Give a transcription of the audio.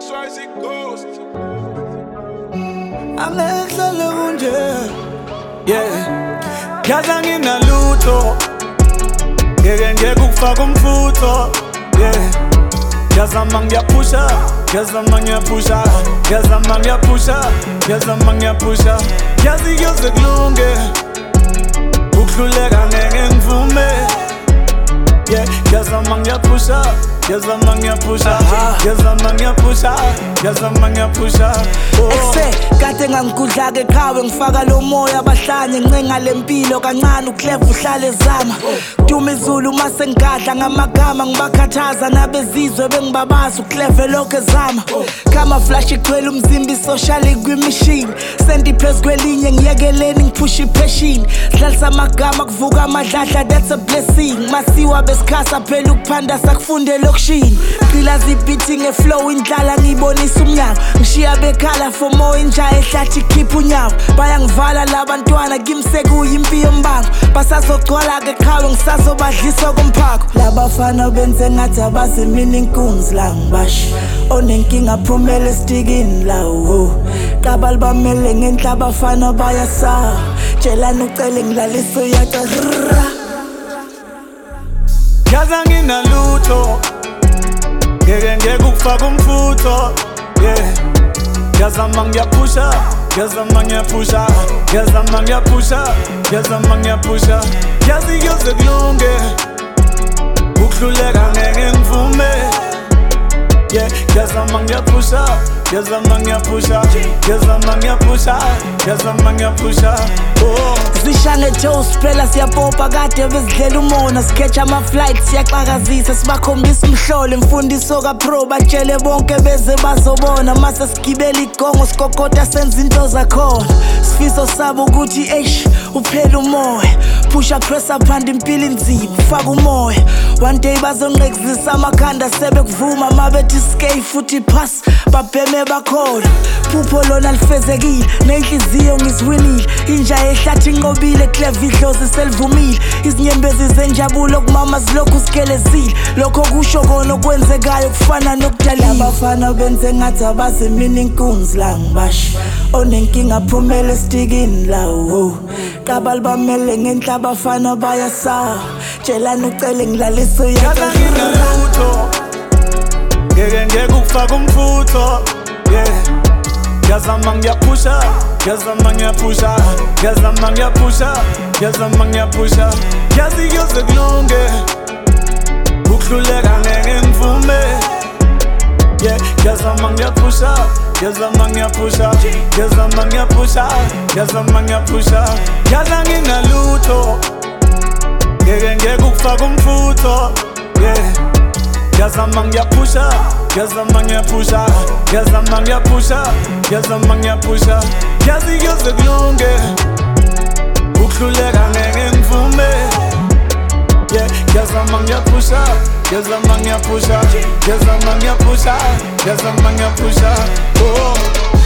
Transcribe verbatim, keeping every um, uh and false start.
X Y Z Ghost. Angehlele kunje, yeah. Yaza nginalutho, ngeke ngeke ukufaka umfutho, yeah. Yazama ngiyapusha, yazama ngiyapusha, yazama ngiyapusha, yazama ngiyapusha. Yazi kuyoze kulunge, ukuhluleka ngeke ngivume, yeah. Yazama ngiyapusha, yazama ngiyapusha, yazama ngiyapusha, yazama ngiyapusha. Ekse kade ngangikudla ke qhawe ngifaka lo moya abahlanye ncenga lempilo kancane uclever uhlale zama Duma izulu mase ngigadla ngamagama ngibakhathaza nabezizwe bengibabaza uclever lokho ezama Kama flash igcwele umzimba social kwimachine sendi press kwelinye ngiyekeleni ngiphush ipassion Hlalisa amagama kuvuka amadlahla that's a blessing Masiwa besikhasa phela ukuphanda sakufunde lokushini Qila zibhithi ngeflow indlala ngibonisa umnyango ngishiya bekhala for more inja ehlathi khipha unyawo bayangivala labantwana kimsekuyi impi yombango basazogcwala ke qhawe ngisazobadlisa komphako labafana benze ngathi abazi mina inkunzi la ngibashi onenkinga phumele stikini lawo qabali bamele ngenhla abafana bayasa tshelana ucele ngilalisa uyaca Yaza nginalutho ngeke ngeke ukufaka umfutho, yeah. Yazama ngiyapusha, yazama ngiyapusha, yazama ngiyapusha, yazama ngiyapusha. Yazi kuyoze kulunge, ukuhluleka ngeke ngivume, yeah. Yazama ngiyapusha, yazama ngiyapusha, yazama ngiyapusha, yazama ngiyapusha. Oh. Zishane toast phela siyapopa kade bezidlela umona sketch ama flights siyaxakazisa sibakhombisa umhlolo imfundiso ka pro batshele bonke beze bazobona mase sigibela igongo sikokota senza into zakhona sifiso sabo ukuthi eish uphela umoya pusha press up and impilo inzima faka umoya one day bazonqekizisa amakhanda sebe kuvuma mabethi skate futhi pass babheme bakhola phupho lona lifezekile nenhliziyo ngizwinile inja ehlathi ngobile clever idlozi selivumile izinyembezi zenjabulo kumama zilokhu sikelezile lokho kusho kona okwenzekayo kufana nokudalila abafana benze ngathi abazi mina inkunzi la ngibashi onenkinga phumele stikini lawo qabali bamele ngenhla abafana bayasa tshelana ucele ngilalisa Yaza nginalutho ngeke ngeke ukufaka umfutho, yeah. Yazama ngiyapusha, yazama ngiyapusha, yazama ngiyapusha, yazama ngiyapusha. Yazi kuyoze kulunge, ukuhluleka ngeke ngivume, yeah. Yazama ngiyapusha, yazama ngiyapusha, yazama ngiyapusha, yazama ngiyapusha. Yaza nginalutho ngeke ngeke ukufaka umfutho, yeah. Yazama ngiyapusha, yazama ngiyapusha, yazama ngiyapusha, yazama ngiyapusha. Yazi kuyoze kulunge, ukuhluleka ngeke ngivume, yeah. Yazama ngiyapusha, yazama ngiyapusha, yazama ngiyapusha, yazama ngiyapusha. Oh.